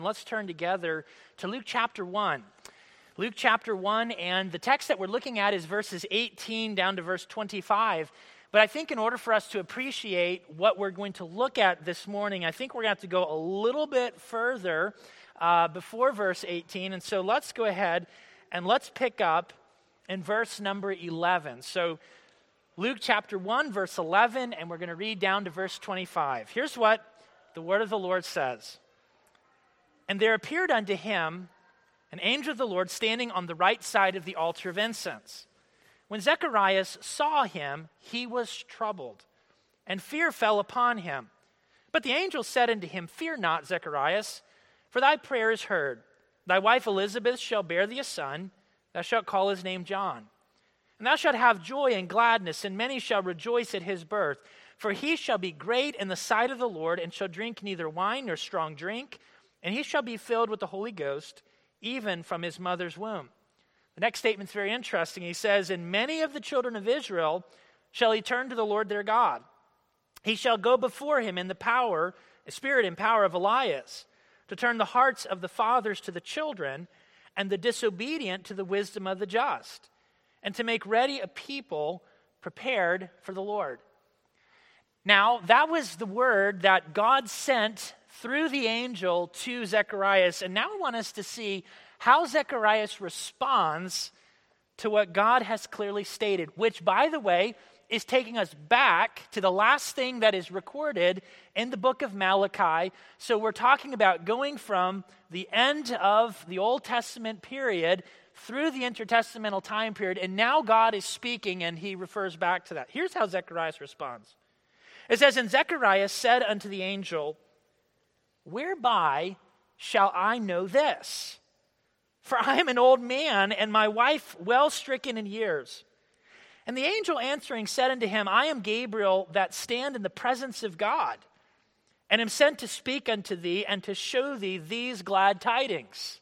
Let's turn together to Luke chapter 1. Luke chapter 1, and the text that we're looking at is verses 18 down to verse 25. But I think in order for us to appreciate what we're going to look at this morning, I think we're going to have to go a little bit further before verse 18. And so let's go ahead and let's pick up in verse number 11. So Luke chapter 1, verse 11, and we're going to read down to verse 25. Here's what the word of the Lord says. And there appeared unto him an angel of the Lord standing on the right side of the altar of incense. When Zacharias saw him, he was troubled, and fear fell upon him. But the angel said unto him, Fear not, Zacharias, for thy prayer is heard. Thy wife Elizabeth shall bear thee a son, thou shalt call his name John. And thou shalt have joy and gladness, and many shall rejoice at his birth. For he shall be great in the sight of the Lord, and shall drink neither wine nor strong drink, and he shall be filled with the Holy Ghost, even from his mother's womb. The next statement's very interesting. He says, And many of the children of Israel shall he turn to the Lord their God. He shall go before him in the spirit and power of Elias, to turn the hearts of the fathers to the children, and the disobedient to the wisdom of the just, and to make ready a people prepared for the Lord. Now, that was the word that God sent through the angel to Zacharias. And now I want us to see how Zacharias responds to what God has clearly stated, which, by the way, is taking us back to the last thing that is recorded in the book of Malachi. So we're talking about going from the end of the Old Testament period through the intertestamental time period, and now God is speaking, and he refers back to that. Here's how Zacharias responds. It says, And Zacharias said unto the angel, Whereby shall I know this? For I am an old man, and my wife well stricken in years. And the angel answering said unto him, I am Gabriel, that stand in the presence of God, and am sent to speak unto thee, and to show thee these glad tidings.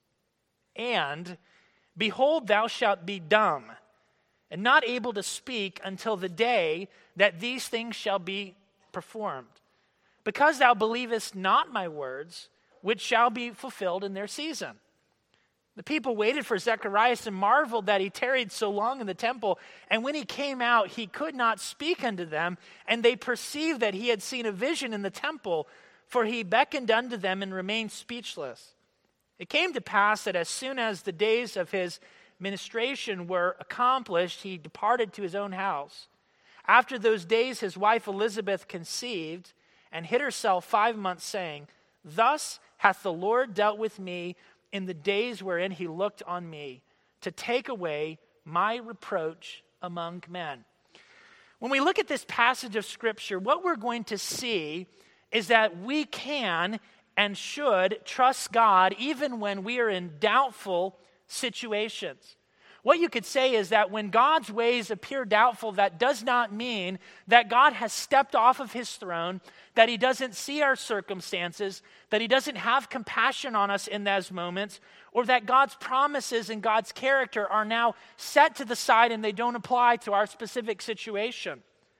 And, behold, thou shalt be dumb, and not able to speak until the day that these things shall be performed, because thou believest not my words, which shall be fulfilled in their season. The people waited for Zacharias and marveled that he tarried so long in the temple. And when he came out, he could not speak unto them, and they perceived that he had seen a vision in the temple, for he beckoned unto them and remained speechless. It came to pass that as soon as the days of his ministration were accomplished, he departed to his own house. After those days, his wife Elizabeth conceived, and hid herself 5 months, saying, Thus hath the Lord dealt with me in the days wherein he looked on me, to take away my reproach among men. When we look at this passage of Scripture, what we're going to see is that we can and should trust God even when we are in doubtful situations. What you could say is that when God's ways appear doubtful, that does not mean that God has stepped off of his throne, that he doesn't see our circumstances, that he doesn't have compassion on us in those moments, or that God's promises and God's character are now set to the side and they don't apply to our specific situation.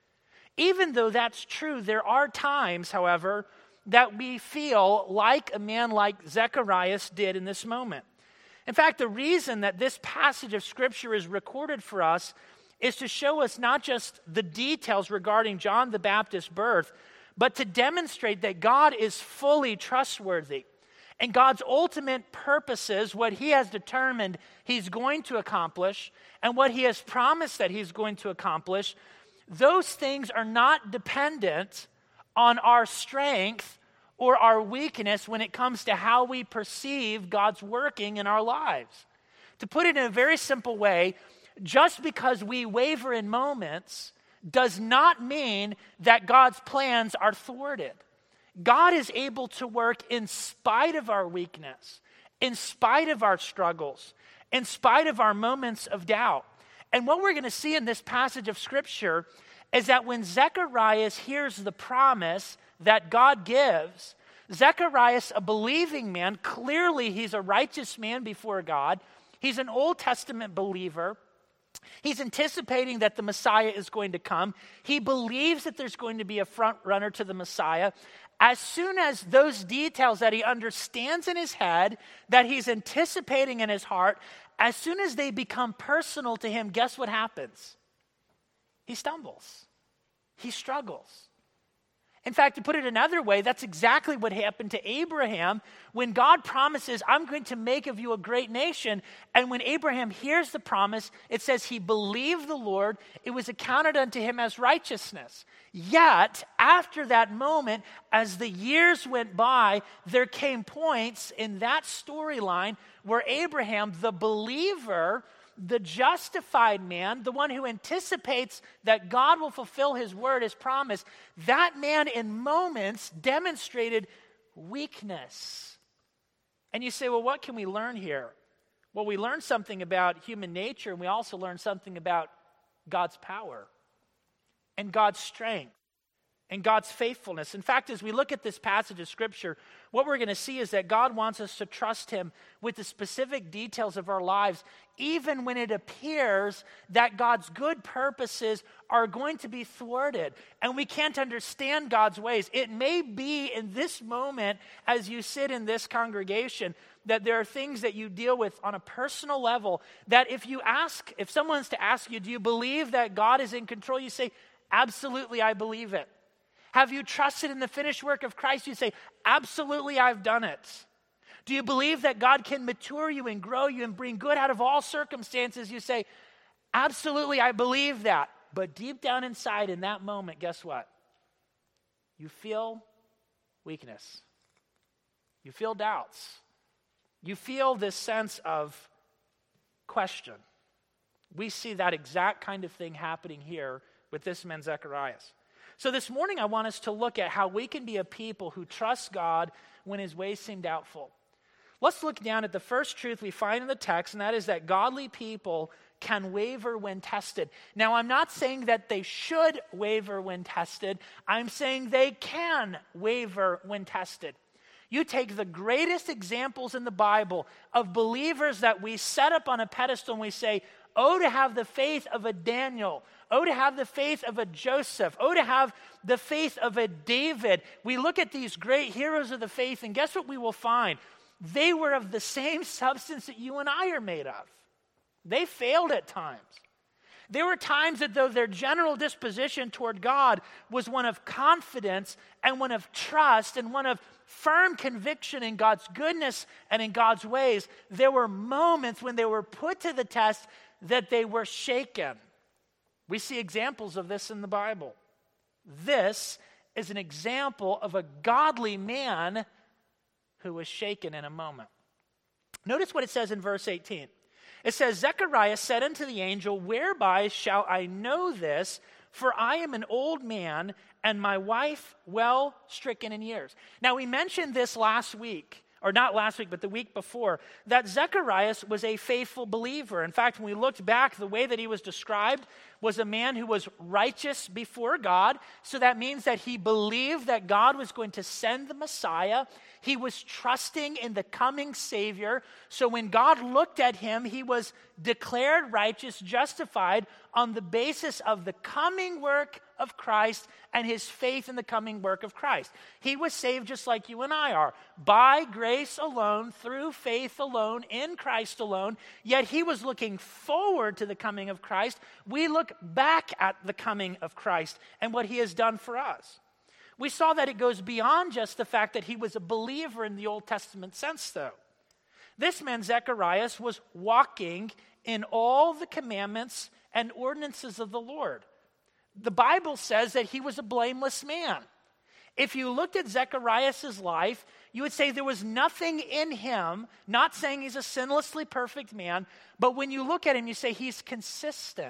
Even though that's true, there are times, however, that we feel like a man like Zacharias did in this moment. In fact, the reason that this passage of Scripture is recorded for us is to show us not just the details regarding John the Baptist's birth, but to demonstrate that God is fully trustworthy. And God's ultimate purposes, what he has determined he's going to accomplish, and what he has promised that he's going to accomplish, those things are not dependent on our strength or our weakness when it comes to how we perceive God's working in our lives. To put it in a very simple way, just because we waver in moments does not mean that God's plans are thwarted. God is able to work in spite of our weakness, in spite of our struggles, in spite of our moments of doubt. And what we're going to see in this passage of Scripture is that when Zacharias hears the promise that God gives, Zacharias, a believing man, clearly he's a righteous man before God. He's an Old Testament believer. He's anticipating that the Messiah is going to come. He believes that there's going to be a front runner to the Messiah. as soon as those details that he understands in his head, that he's anticipating in his heart, as soon as they become personal to him, guess what happens? He stumbles. He struggles. In fact, to put it another way, that's exactly what happened to Abraham when God promises, I'm going to make of you a great nation. And when Abraham hears the promise, it says he believed the Lord. It was accounted unto him as righteousness. Yet, after that moment, as the years went by, there came points in that storyline where Abraham, the believer, the justified man, the one who anticipates that God will fulfill his word, his promise, that man in moments demonstrated weakness. And you say, well, what can we learn here? Well, we learn something about human nature, and we also learn something about God's power and God's strength and God's faithfulness. In fact, as we look at this passage of Scripture, what we're going to see is that God wants us to trust him with the specific details of our lives, even when it appears that God's good purposes are going to be thwarted and we can't understand God's ways. It may be in this moment, as you sit in this congregation, that there are things that you deal with on a personal level that if someone's to ask you, do you believe that God is in control? You say, absolutely, I believe it. Have you trusted in the finished work of Christ? You say, absolutely, I've done it. Do you believe that God can mature you and grow you and bring good out of all circumstances? You say, absolutely, I believe that. But deep down inside in that moment, guess what? You feel weakness. You feel doubts. You feel this sense of question. We see that exact kind of thing happening here with this man Zacharias. So this morning I want us to look at how we can be a people who trust God when his ways seem doubtful. Let's look down at the first truth we find in the text, and that is that godly people can waver when tested. Now, I'm not saying that they should waver when tested. I'm saying they can waver when tested. You take the greatest examples in the Bible of believers that we set up on a pedestal and we say, oh, to have the faith of a Daniel. Oh, to have the faith of a Joseph. Oh, to have the faith of a David. We look at these great heroes of the faith, and guess what we will find? They were of the same substance that you and I are made of. They failed at times. There were times that though their general disposition toward God was one of confidence and one of trust and one of firm conviction in God's goodness and in God's ways, there were moments when they were put to the test that they were shaken. We see examples of this in the Bible. This is an example of a godly man who was shaken in a moment. Notice what it says in verse 18. It says, Zechariah said unto the angel, whereby shall I know this? For I am an old man, and my wife well stricken in years. Now, we mentioned this last week, or not last week, but the week before, that Zacharias was a faithful believer. In fact, when we looked back, the way that he was described was a man who was righteous before God. So that means that he believed that God was going to send the Messiah. He was trusting in the coming Savior. So when God looked at him, he was declared righteous, justified on the basis of the coming work of Christ and his faith in the coming work of Christ. He was saved just like you and I are, by grace alone, through faith alone, in Christ alone, yet he was looking forward to the coming of Christ. We look back at the coming of Christ and what he has done for us. We saw that it goes beyond just the fact that he was a believer in the Old Testament sense, though. This man, Zacharias, was walking in all the commandments and ordinances of the Lord. The Bible says that he was a blameless man. If you looked at Zacharias' life, you would say there was nothing in him, not saying he's a sinlessly perfect man, but when you look at him, you say he's consistent.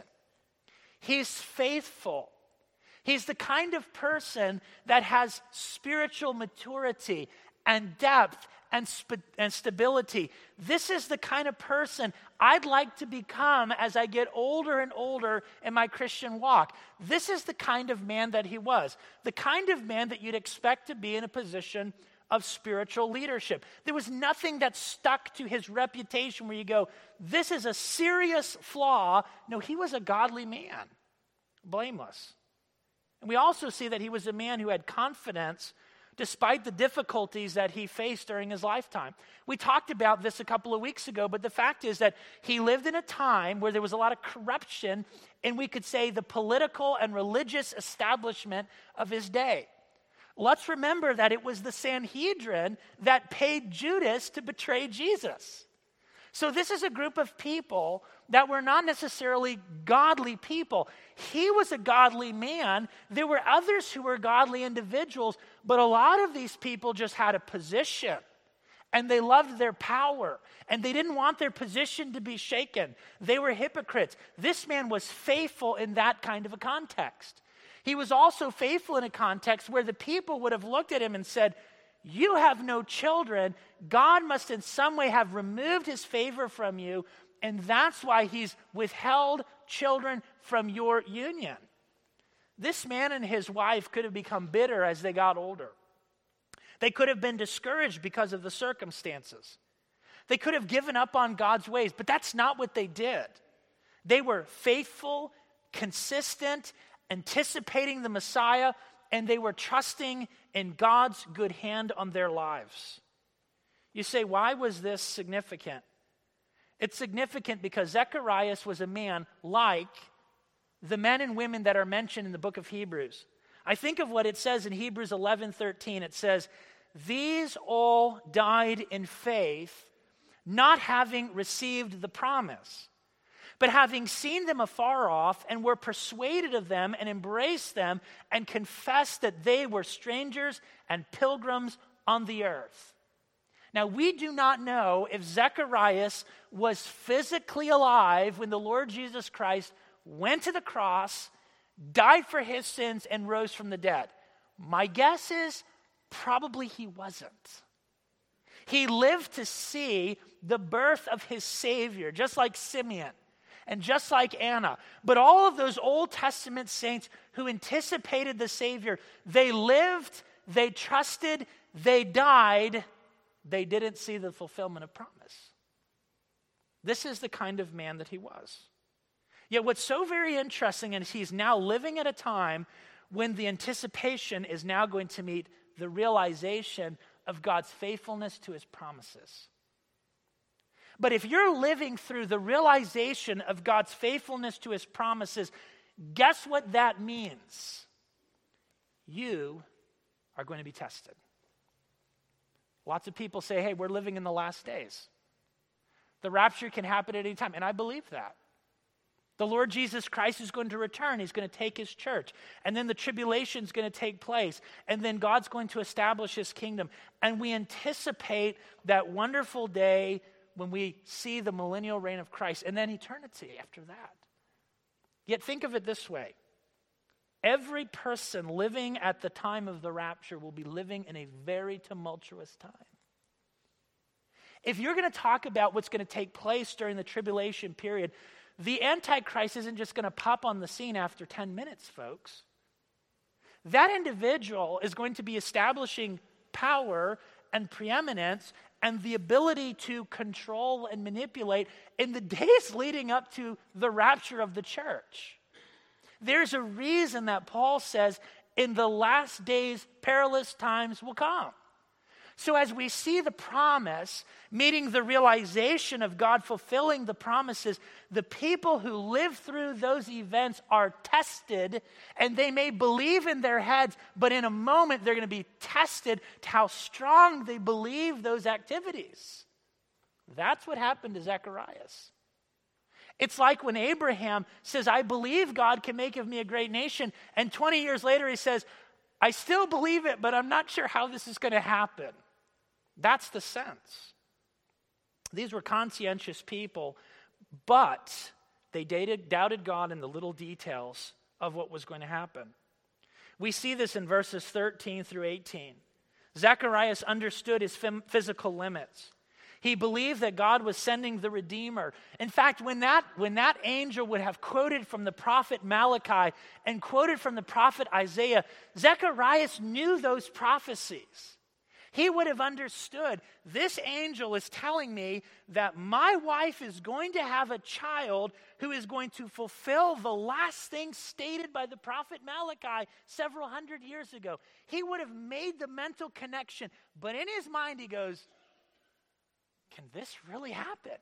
He's faithful. He's the kind of person that has spiritual maturity and depth and stability. This is the kind of person I'd like to become as I get older and older in my Christian walk. This is the kind of man that he was. The kind of man that you'd expect to be in a position of spiritual leadership. There was nothing that stuck to his reputation where you go, this is a serious flaw. No, he was a godly man, blameless. And we also see that he was a man who had confidence despite the difficulties that he faced during his lifetime. We talked about this a couple of weeks ago, but the fact is that he lived in a time where there was a lot of corruption, and we could say the political and religious establishment of his day. Let's remember that it was the Sanhedrin that paid Judas to betray Jesus. So this is a group of people that were not necessarily godly people. He was a godly man. There were others who were godly individuals, but a lot of these people just had a position, and they loved their power, and they didn't want their position to be shaken. They were hypocrites. This man was faithful in that kind of a context. He was also faithful in a context where the people would have looked at him and said, "You have no children. God must in some way have removed his favor from you, and that's why he's withheld children from your union." This man and his wife could have become bitter as they got older. They could have been discouraged because of the circumstances. They could have given up on God's ways, but that's not what they did. They were faithful, consistent, anticipating the Messiah, and they were trusting in God's good hand on their lives. You say, why was this significant? It's significant because Zacharias was a man like the men and women that are mentioned in the book of Hebrews. I think of what it says in Hebrews 11:13. It says, "These all died in faith, not having received the promise, but having seen them afar off, and were persuaded of them, and embraced them, and confessed that they were strangers and pilgrims on the earth." Now, we do not know if Zacharias was physically alive when the Lord Jesus Christ went to the cross, died for his sins, and rose from the dead. My guess is probably he wasn't. He lived to see the birth of his Savior, just like Simeon and just like Anna. But all of those Old Testament saints who anticipated the Savior, they lived, they trusted, they died, they didn't see the fulfillment of promise. This is the kind of man that he was. Yet what's so very interesting is he's now living at a time when the anticipation is now going to meet the realization of God's faithfulness to his promises. But if you're living through the realization of God's faithfulness to his promises, guess what that means? You are going to be tested. Lots of people say, hey, we're living in the last days. The rapture can happen at any time, and I believe that. The Lord Jesus Christ is going to return. He's going to take his church. And then the tribulation is going to take place. And then God's going to establish his kingdom. And we anticipate that wonderful day when we see the millennial reign of Christ, and then eternity after that. Yet think of it this way. Every person living at the time of the rapture will be living in a very tumultuous time. If you're going to talk about what's going to take place during the tribulation period, the Antichrist isn't just going to pop on the scene after 10 minutes, folks. That individual is going to be establishing power and preeminence and the ability to control and manipulate in the days leading up to the rapture of the church. There's a reason that Paul says, in the last days, perilous times will come. So as we see the promise meeting the realization of God fulfilling the promises, the people who live through those events are tested, and they may believe in their heads, but in a moment they're going to be tested to how strong they believe those activities. That's what happened to Zacharias. It's like when Abraham says, I believe God can make of me a great nation, and 20 years later he says, I still believe it, but I'm not sure how this is going to happen. That's the sense. These were conscientious people, but they doubted God in the little details of what was going to happen. We see this in verses 13 through 18. Zacharias understood his physical limits. He believed that God was sending the Redeemer. In fact, when that angel would have quoted from the prophet Malachi and quoted from the prophet Isaiah, Zacharias knew those prophecies. he would have understood, this angel is telling me that my wife is going to have a child who is going to fulfill the last thing stated by the prophet Malachi several hundred years ago. He would have made the mental connection, but in his mind he goes, can this really happen?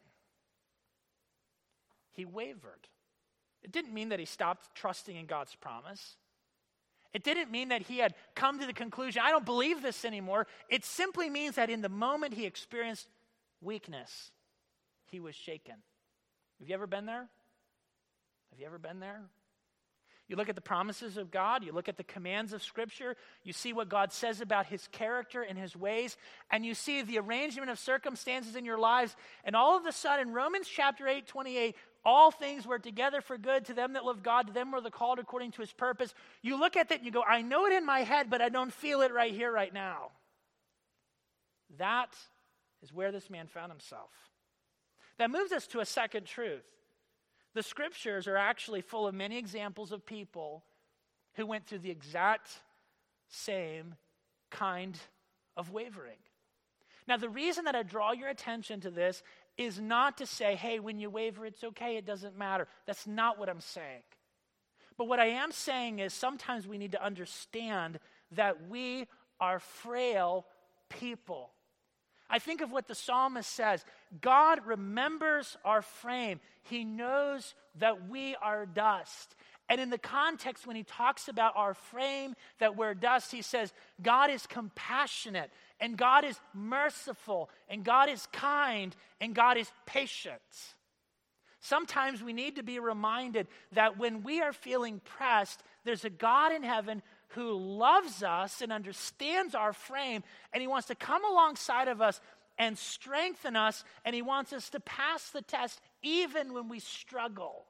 He wavered. It didn't mean that he stopped trusting in God's promise. It didn't mean that he had come to the conclusion, I don't believe this anymore. It simply means that in the moment he experienced weakness, he was shaken. Have you ever been there? Have you ever been there? You look at the promises of God, you look at the commands of Scripture, you see what God says about his character and his ways, and you see the arrangement of circumstances in your lives, and all of a sudden, Romans chapter 8:28, all things work together for good to them that love God, to them who are the called according to his purpose. You look at that and you go, I know it in my head, but I don't feel it right here, right now. That is where this man found himself. That moves us to a second truth. The Scriptures are actually full of many examples of people who went through the exact same kind of wavering. Now, the reason that I draw your attention to this is not to say, hey, when you waver, it's okay, it doesn't matter. That's not what I'm saying. But what I am saying is sometimes we need to understand that we are frail people. I think of what the psalmist says. God remembers our frame. He knows that we are dust. And in the context when he talks about our frame, that we're dust, he says, God is compassionate, and God is merciful, and God is kind, and God is patient. Sometimes we need to be reminded that when we are feeling pressed, there's a God in heaven who loves us and understands our frame, and he wants to come alongside of us and strengthen us, and he wants us to pass the test even when we struggle.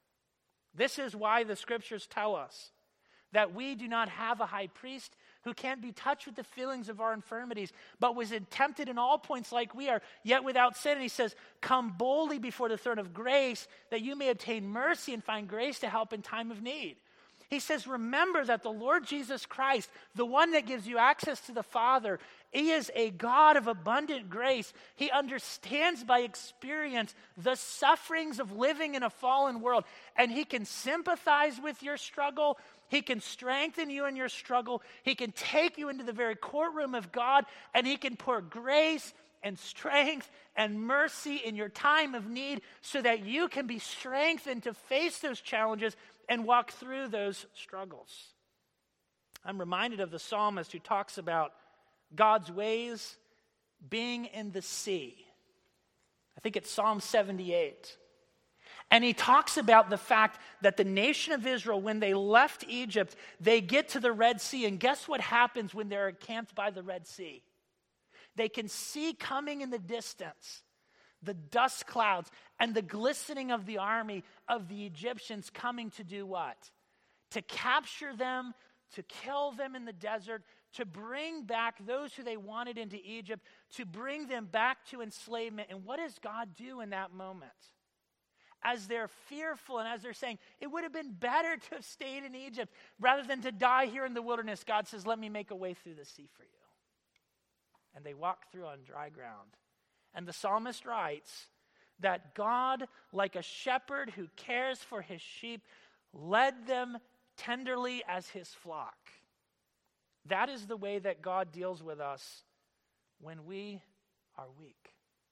This is why the Scriptures tell us that we do not have a high priest who can't be touched with the feelings of our infirmities, but was tempted in all points like we are, yet without sin. And he says, come boldly before the throne of grace that you may obtain mercy and find grace to help in time of need. He says, remember that the Lord Jesus Christ, the one that gives you access to the Father, he is a God of abundant grace. He understands by experience the sufferings of living in a fallen world, and he can sympathize with your struggle. He can strengthen you in your struggle. He can take you into the very courtroom of God, and he can pour grace and strength and mercy in your time of need so that you can be strengthened to face those challenges and walk through those struggles. I'm reminded of the psalmist who talks about God's ways being in the sea. I think it's Psalm 78. And he talks about the fact that the nation of Israel, when they left Egypt, they get to the Red Sea. And guess what happens when they're encamped by the Red Sea? They can see coming in the distance the dust clouds and the glistening of the army of the Egyptians coming to do what? To capture them, to kill them in the desert, to bring back those who they wanted into Egypt, to bring them back to enslavement. And what does God do in that moment? As they're fearful and as they're saying, it would have been better to have stayed in Egypt rather than to die here in the wilderness, God says, let me make a way through the sea for you. And they walk through on dry ground. And the psalmist writes that God, like a shepherd who cares for his sheep, led them tenderly as his flock. That is the way that God deals with us when we are weak.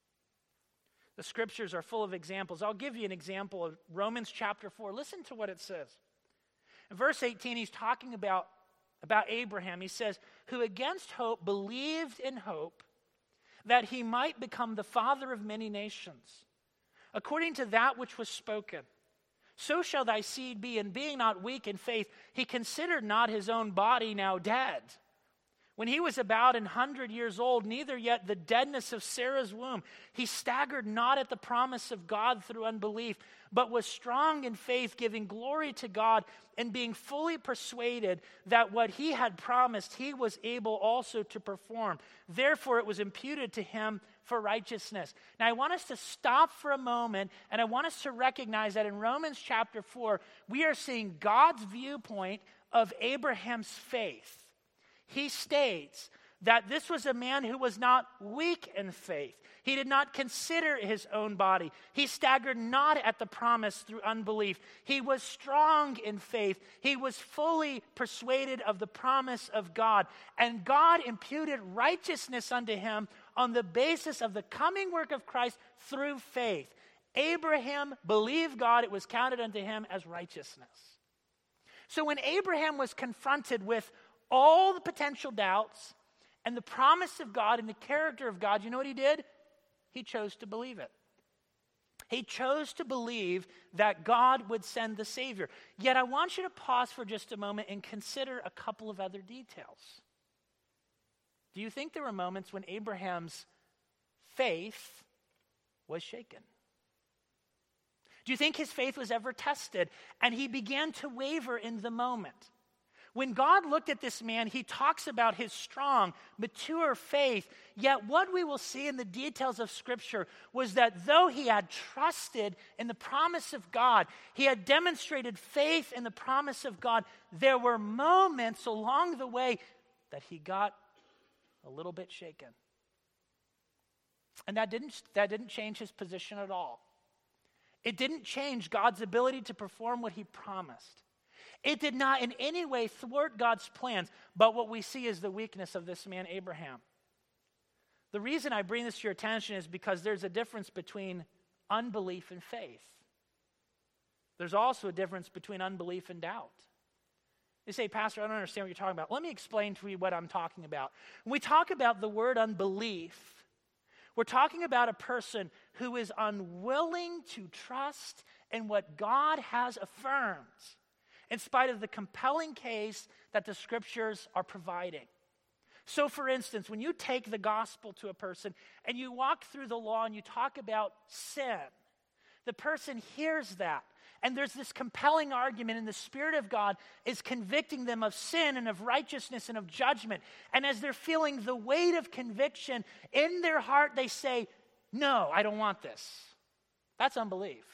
The Scriptures are full of examples. I'll give you an example of Romans chapter 4. Listen to what it says. In verse 18, he's talking about Abraham. He says, who against hope believed in hope that he might become the father of many nations, according to that which was spoken. So shall thy seed be, and being not weak in faith, he considered not his own body now dead, when he was about 100 years old, neither yet the deadness of Sarah's womb. He staggered not at the promise of God through unbelief, but was strong in faith, giving glory to God, and being fully persuaded that what he had promised he was able also to perform. Therefore it was imputed to him for righteousness. Now I want us to stop for a moment, and I want us to recognize that in Romans chapter 4, we are seeing God's viewpoint of Abraham's faith. He states that this was a man who was not weak in faith. He did not consider his own body. He staggered not at the promise through unbelief. He was strong in faith. He was fully persuaded of the promise of God. And God imputed righteousness unto him on the basis of the coming work of Christ through faith. Abraham believed God. It was counted unto him as righteousness. So when Abraham was confronted with all the potential doubts and the promise of God and the character of God, you know what he did? He chose to believe it. He chose to believe that God would send the Savior. Yet I want you to pause for just a moment and consider a couple of other details. Do you think there were moments when Abraham's faith was shaken? Do you think his faith was ever tested and he began to waver in the moment? When God looked at this man, he talks about his strong, mature faith. Yet what we will see in the details of Scripture was that though he had trusted in the promise of God, he had demonstrated faith in the promise of God, there were moments along the way that he got a little bit shaken. And that didn't change his position at all. It didn't change God's ability to perform what he promised. It did not in any way thwart God's plans, but what we see is the weakness of this man, Abraham. The reason I bring this to your attention is because there's a difference between unbelief and faith. There's also a difference between unbelief and doubt. You say, Pastor, I don't understand what you're talking about. Let me explain to you what I'm talking about. When we talk about the word unbelief, we're talking about a person who is unwilling to trust in what God has affirmed, in spite of the compelling case that the Scriptures are providing. So, for instance, when you take the gospel to a person and you walk through the law and you talk about sin, the person hears that. And there's this compelling argument, and the Spirit of God is convicting them of sin and of righteousness and of judgment. And as they're feeling the weight of conviction in their heart, they say, no, I don't want this. That's unbelief.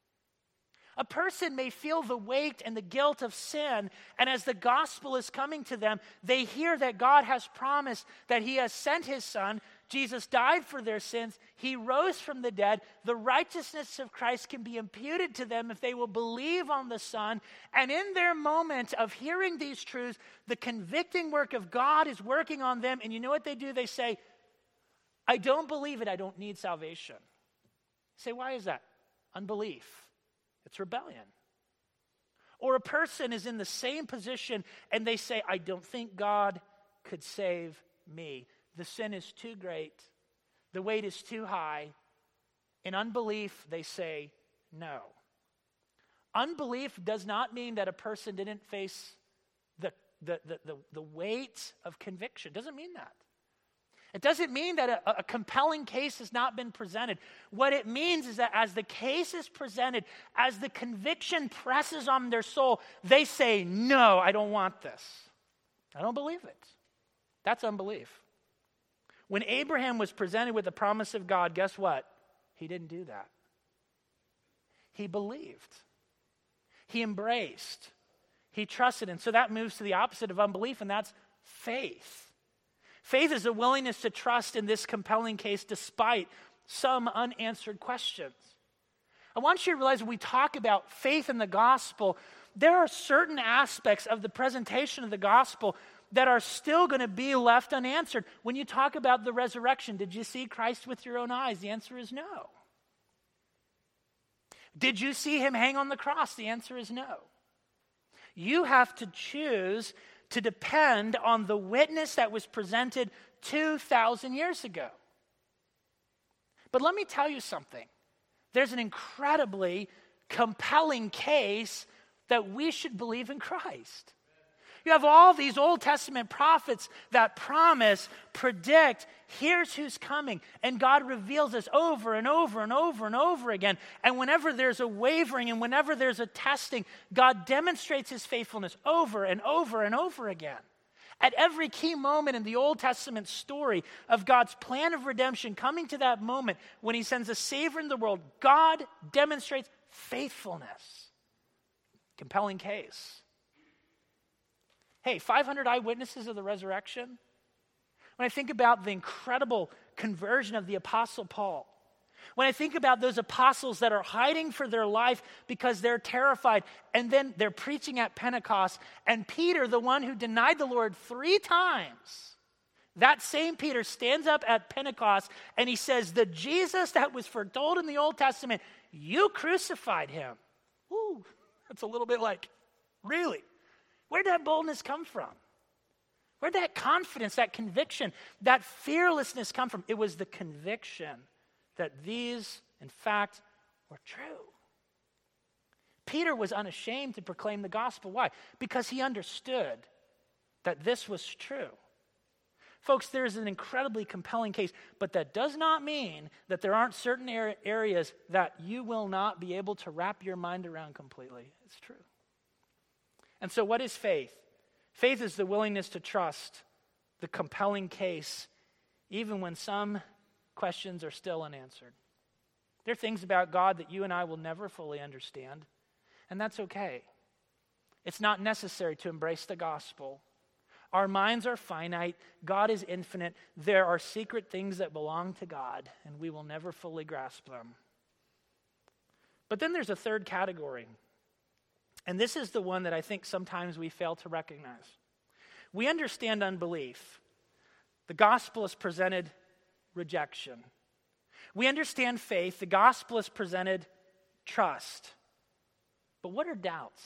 A person may feel the weight and the guilt of sin, and as the gospel is coming to them, they hear that God has promised that he has sent his Son. Jesus died for their sins. He rose from the dead. The righteousness of Christ can be imputed to them if they will believe on the Son. And in their moment of hearing these truths, the convicting work of God is working on them. And you know what they do? They say, I don't believe it. I don't need salvation. You say, why is that? Unbelief. It's rebellion. Or a person is in the same position and they say, I don't think God could save me. The sin is too great. The weight is too high. In unbelief, they say no. Unbelief does not mean that a person didn't face the weight of conviction. It doesn't mean that. It doesn't mean that a compelling case has not been presented. What it means is that as the case is presented, as the conviction presses on their soul, they say, no, I don't want this. I don't believe it. That's unbelief. When Abraham was presented with the promise of God, guess what? He didn't do that. He believed. He embraced. He trusted. And so that moves to the opposite of unbelief, and that's faith. Faith is a willingness to trust in this compelling case despite some unanswered questions. I want you to realize when we talk about faith in the gospel, there are certain aspects of the presentation of the gospel that are still going to be left unanswered. When you talk about the resurrection, did you see Christ with your own eyes? The answer is no. Did you see him hang on the cross? The answer is no. You have to choose to depend on the witness that was presented 2,000 years ago. But let me tell you something. There's an incredibly compelling case that we should believe in Christ. You have all these Old Testament prophets that promise, predict, here's who's coming. And God reveals this over and over and over and over again. And whenever there's a wavering and whenever there's a testing, God demonstrates his faithfulness over and over and over again. At every key moment in the Old Testament story of God's plan of redemption, coming to that moment when he sends a Savior in the world, God demonstrates faithfulness. Compelling case. Hey, 500 eyewitnesses of the resurrection? When I think about the incredible conversion of the Apostle Paul, when I think about those apostles that are hiding for their life because they're terrified, and then they're preaching at Pentecost, and Peter, the one who denied the Lord 3 times, that same Peter stands up at Pentecost and he says, the Jesus that was foretold in the Old Testament, you crucified him. Ooh, that's a little bit like, really? Where'd that boldness come from? Where'd that confidence, that conviction, that fearlessness come from? It was the conviction that these, in fact, were true. Peter was unashamed to proclaim the gospel. Why? Because he understood that this was true. Folks, there's an incredibly compelling case, but that does not mean that there aren't certain areas that you will not be able to wrap your mind around completely. It's true. And so what is faith? Faith is the willingness to trust the compelling case, even when some questions are still unanswered. There are things about God that you and I will never fully understand, and that's okay. It's not necessary to embrace the gospel. Our minds are finite. God is infinite. There are secret things that belong to God, and we will never fully grasp them. But then there's a third category, and this is the one that I think sometimes we fail to recognize. We understand unbelief. The gospel is presented rejection. We understand faith. The gospel is presented trust. But what are doubts?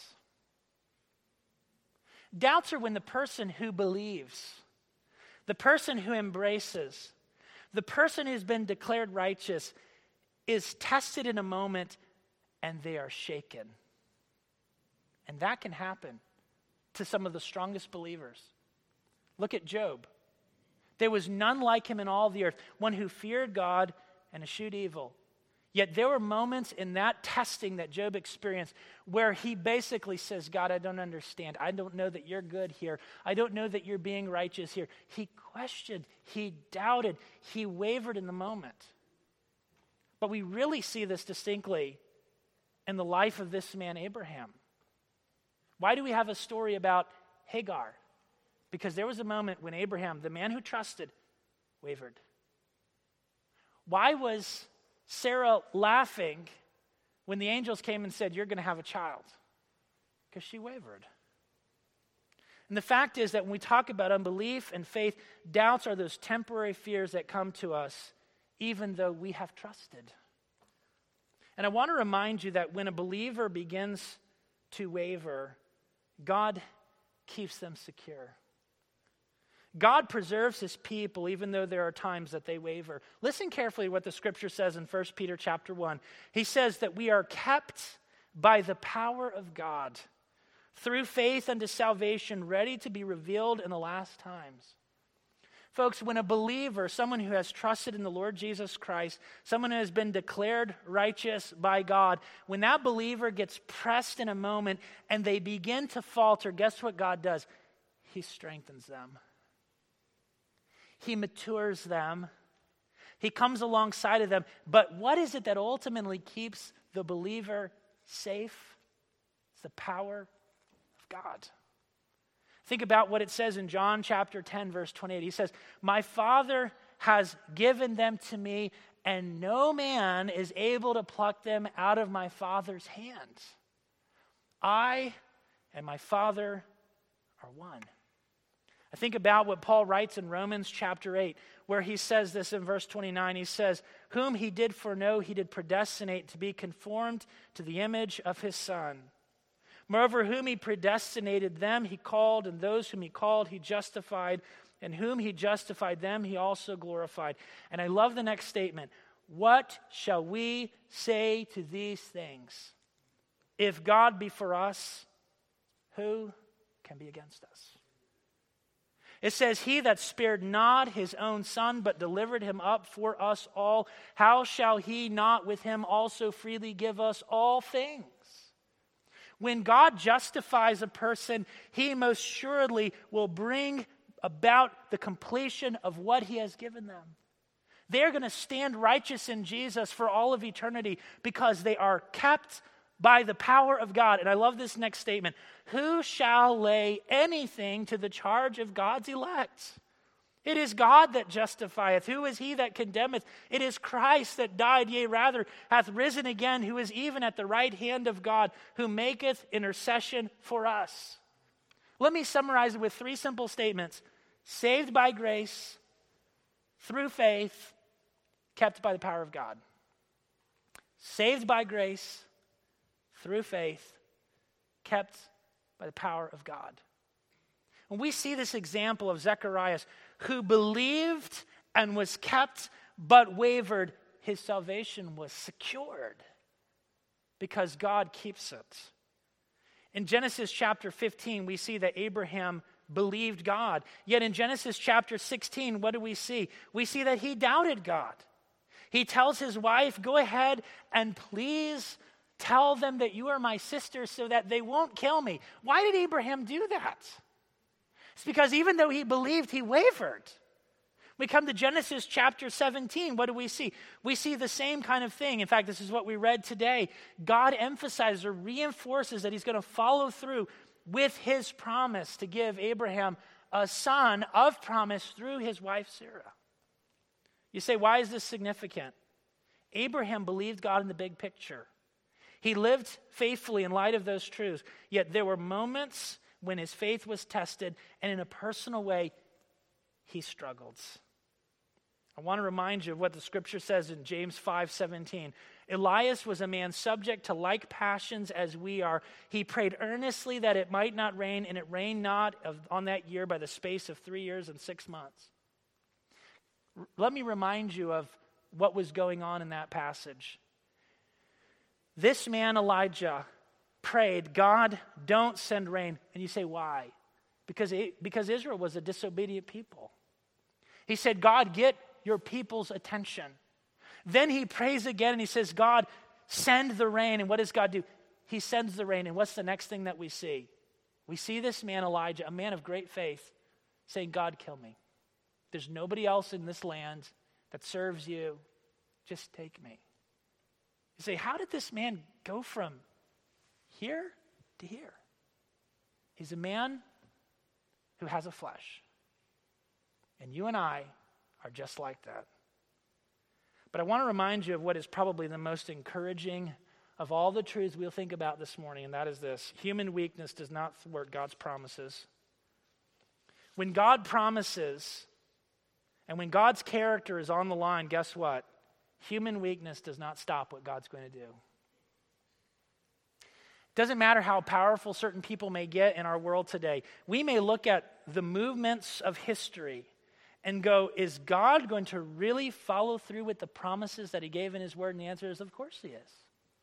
Doubts are when the person who believes, the person who embraces, the person who's been declared righteous is tested in a moment and they are shaken. And that can happen to some of the strongest believers. Look at Job. There was none like him in all the earth, one who feared God and eschewed evil. Yet there were moments in that testing that Job experienced where he basically says, God, I don't understand. I don't know that you're good here. I don't know that you're being righteous here. He questioned, he doubted, he wavered in the moment. But we really see this distinctly in the life of this man, Abraham. Why do we have a story about Hagar? Because there was a moment when Abraham, the man who trusted, wavered. Why was Sarah laughing when the angels came and said, you're going to have a child? Because she wavered. And the fact is that when we talk about unbelief and faith, doubts are those temporary fears that come to us even though we have trusted. And I want to remind you that when a believer begins to waver, God keeps them secure. God preserves his people even though there are times that they waver. Listen carefully to what the scripture says in 1 Peter chapter 1. He says that we are kept by the power of God through faith unto salvation, ready to be revealed in the last times. Folks, when a believer, someone who has trusted in the Lord Jesus Christ, someone who has been declared righteous by God, when that believer gets pressed in a moment and they begin to falter, guess what God does? He strengthens them. He matures them. He comes alongside of them. But what is it that ultimately keeps the believer safe? It's the power of God. Think about what it says in John chapter 10, verse 28. He says, my Father has given them to me, and no man is able to pluck them out of my Father's hands. I and my Father are one. I think about what Paul writes in Romans chapter 8, where he says this in verse 29. He says, whom he did foreknow, he did predestinate to be conformed to the image of his Son. Moreover, whom he predestinated, them he called, and those whom he called, he justified, and whom he justified, them he also glorified. And I love the next statement. What shall we say to these things? If God be for us, who can be against us? It says, he that spared not his own Son, but delivered him up for us all, how shall he not with him also freely give us all things? When God justifies a person, he most surely will bring about the completion of what he has given them. They're going to stand righteous in Jesus for all of eternity because they are kept by the power of God. And I love this next statement. Who shall lay anything to the charge of God's elect? It is God that justifieth. Who is he that condemneth? It is Christ that died, yea, rather, hath risen again, who is even at the right hand of God, who maketh intercession for us. Let me summarize it with 3 simple statements. Saved by grace, through faith, kept by the power of God. Saved by grace, through faith, kept by the power of God. When we see this example of Zacharias, who believed and was kept but wavered, his salvation was secured because God keeps it. In Genesis chapter 15, we see that Abraham believed God. Yet in Genesis chapter 16, what do we see? We see that he doubted God. He tells his wife, go ahead and please tell them that you are my sister so that they won't kill me. Why did Abraham do that? It's because even though he believed, he wavered. We come to Genesis chapter 17. What do we see? We see the same kind of thing. In fact, this is what we read today. God emphasizes or reinforces that he's going to follow through with his promise to give Abraham a son of promise through his wife Sarah. You say, why is this significant? Abraham believed God in the big picture. He lived faithfully in light of those truths. Yet there were moments when his faith was tested, and in a personal way, he struggled. I want to remind you of what the scripture says in James 5:17. Elias was a man subject to like passions as we are. He prayed earnestly that it might not rain, and it rained not on that year by the space of 3 years and 6 months. Let me remind you of what was going on in that passage. This man, Elijah, prayed, God, don't send rain. And you say, why? Because Israel was a disobedient people. He said, God, get your people's attention. Then he prays again and he says, God, send the rain. And what does God do? He sends the rain. And what's the next thing that we see? We see this man, Elijah, a man of great faith, saying, God, kill me. There's nobody else in this land that serves you. Just take me. You say, how did this man go from here to here? He's a man who has a flesh. And you and I are just like that. But I want to remind you of what is probably the most encouraging of all the truths we'll think about this morning, and that is this. Human weakness does not thwart God's promises. When God promises, and when God's character is on the line, guess what? Human weakness does not stop what God's going to do. Doesn't matter how powerful certain people may get in our world today. We may look at the movements of history and go, is God going to really follow through with the promises that he gave in his word? And the answer is, of course he is.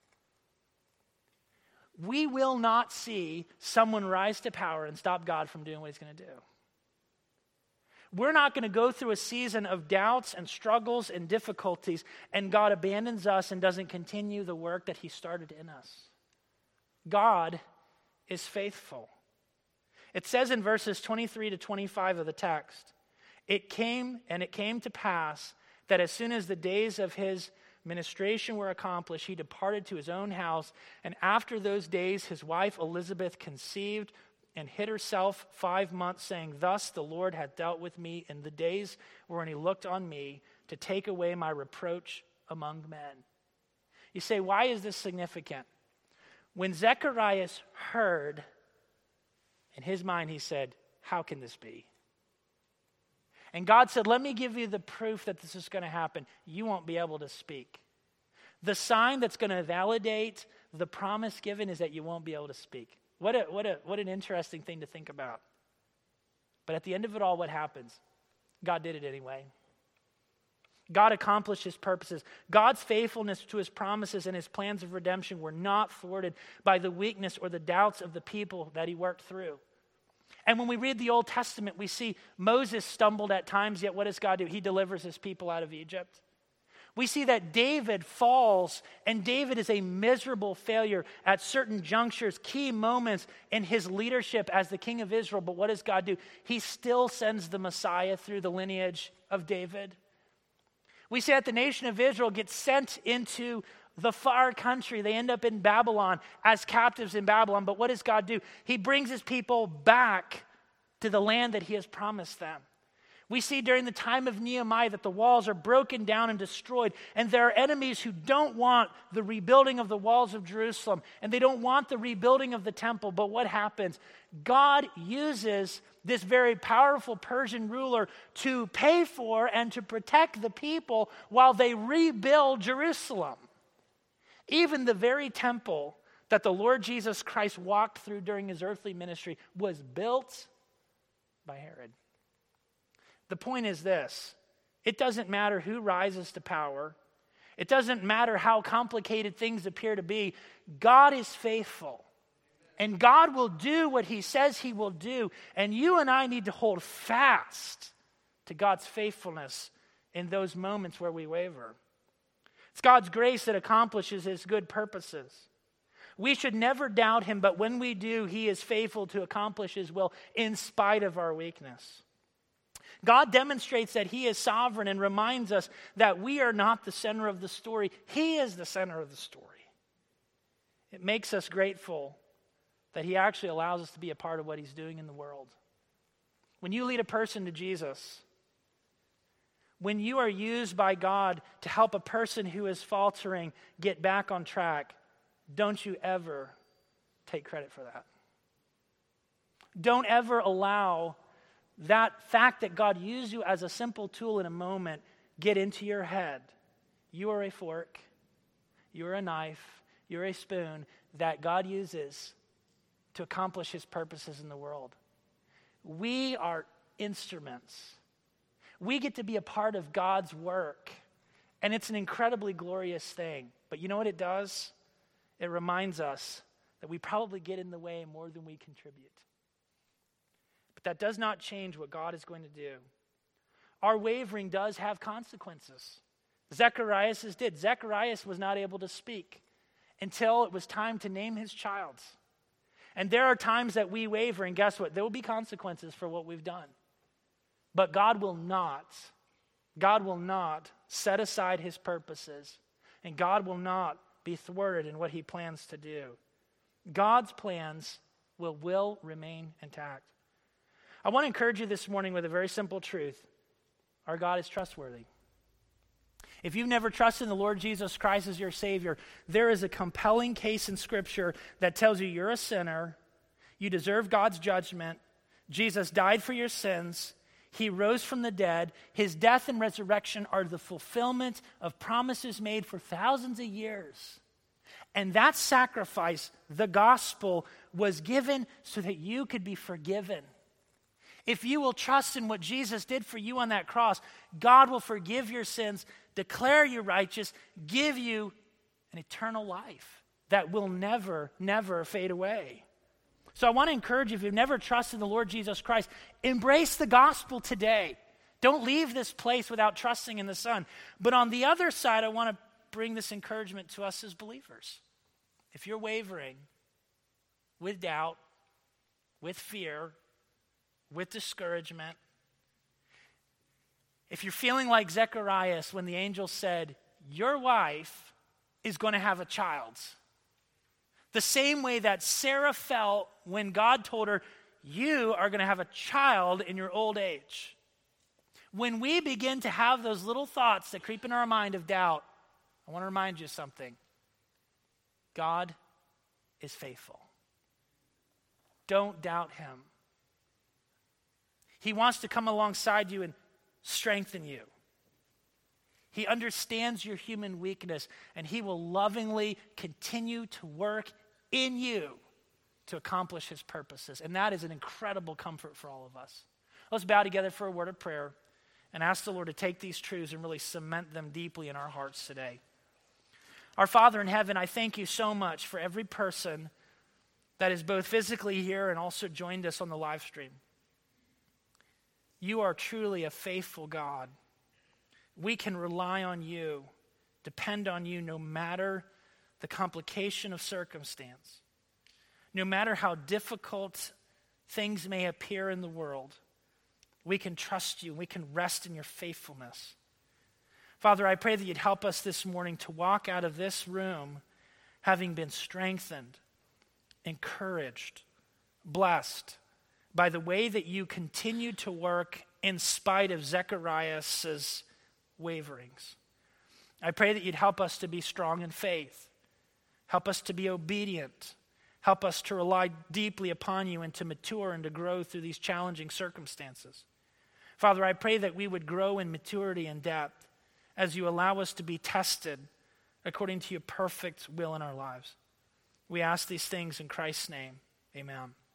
We will not see someone rise to power and stop God from doing what he's going to do. We're not going to go through a season of doubts and struggles and difficulties, and God abandons us and doesn't continue the work that he started in us. God is faithful. It says in verses 23 to 25 of the text, it came to pass that as soon as the days of his ministration were accomplished, he departed to his own house, and after those days his wife Elizabeth conceived and hid herself 5 months, saying, thus the Lord hath dealt with me in the days wherein he looked on me to take away my reproach among men. You say, why is this significant? When Zacharias heard, in his mind he said, how can this be? And God said, let me give you the proof that this is going to happen. You won't be able to speak. The sign that's going to validate the promise given is that you won't be able to speak. What an interesting thing to think about. But at the end of it all, what happens? God did it anyway. God accomplished his purposes. God's faithfulness to his promises and his plans of redemption were not thwarted by the weakness or the doubts of the people that he worked through. And when we read the Old Testament, we see Moses stumbled at times, yet what does God do? He delivers his people out of Egypt. We see that David falls, and David is a miserable failure at certain junctures, key moments in his leadership as the king of Israel. But what does God do? He still sends the Messiah through the lineage of David. We see that the nation of Israel gets sent into the far country. They end up in Babylon as captives in Babylon. But what does God do? He brings his people back to the land that he has promised them. We see during the time of Nehemiah that the walls are broken down and destroyed, and there are enemies who don't want the rebuilding of the walls of Jerusalem, and they don't want the rebuilding of the temple. But what happens? God uses this very powerful Persian ruler to pay for and to protect the people while they rebuild Jerusalem. Even the very temple that the Lord Jesus Christ walked through during his earthly ministry was built by Herod. The point is this: it doesn't matter who rises to power. It doesn't matter how complicated things appear to be. God is faithful. And God will do what he says he will do. And you and I need to hold fast to God's faithfulness in those moments where we waver. It's God's grace that accomplishes his good purposes. We should never doubt him, but when we do, he is faithful to accomplish his will in spite of our weakness. God demonstrates that he is sovereign and reminds us that we are not the center of the story. He is the center of the story. It makes us grateful that he actually allows us to be a part of what he's doing in the world. When you lead a person to Jesus, when you are used by God to help a person who is faltering get back on track, don't you ever take credit for that. Don't ever allow that fact that God used you as a simple tool in a moment get into your head. You are a fork, you are a knife, you're a spoon that God uses to accomplish his purposes in the world. We are instruments. We get to be a part of God's work, and it's an incredibly glorious thing. But you know what it does? It reminds us that we probably get in the way more than we contribute. But that does not change what God is going to do. Our wavering does have consequences. Zechariah's did. Zechariah was not able to speak until it was time to name his child. And there are times that we waver, and guess what? There will be consequences for what we've done. But God will not set aside his purposes, and God will not be thwarted in what he plans to do. God's plans will remain intact. I want to encourage you this morning with a very simple truth. Our God is trustworthy. If you've never trusted in the Lord Jesus Christ as your Savior, there is a compelling case in Scripture that tells you you're a sinner, you deserve God's judgment, Jesus died for your sins, he rose from the dead, his death and resurrection are the fulfillment of promises made for thousands of years. And that sacrifice, the gospel, was given so that you could be forgiven. If you will trust in what Jesus did for you on that cross, God will forgive your sins, declare you righteous, give you an eternal life that will never, never fade away. So I want to encourage you, if you've never trusted in the Lord Jesus Christ, embrace the gospel today. Don't leave this place without trusting in the Son. But on the other side, I want to bring this encouragement to us as believers. If you're wavering with doubt, with fear, with discouragement, if you're feeling like Zechariah when the angel said, your wife is going to have a child, the same way that Sarah felt when God told her, you are going to have a child in your old age. When we begin to have those little thoughts that creep in our mind of doubt, I want to remind you of something. God is faithful. Don't doubt him. He wants to come alongside you and strengthen you. He understands your human weakness, and he will lovingly continue to work in you to accomplish his purposes. And that is an incredible comfort for all of us. Let's bow together for a word of prayer and ask the Lord to take these truths and really cement them deeply in our hearts today. Our Father in heaven, I thank you so much for every person that is both physically here and also joined us on the live stream. You are truly a faithful God. We can rely on you, depend on you no matter the complication of circumstance. No matter how difficult things may appear in the world, we can trust you. We can rest in your faithfulness. Father, I pray that you'd help us this morning to walk out of this room having been strengthened, encouraged, blessed by the way that you continue to work in spite of Zechariah's waverings. I pray that you'd help us to be strong in faith. Help us to be obedient. Help us to rely deeply upon you and to mature and to grow through these challenging circumstances. Father, I pray that we would grow in maturity and depth as you allow us to be tested according to your perfect will in our lives. We ask these things in Christ's name. Amen.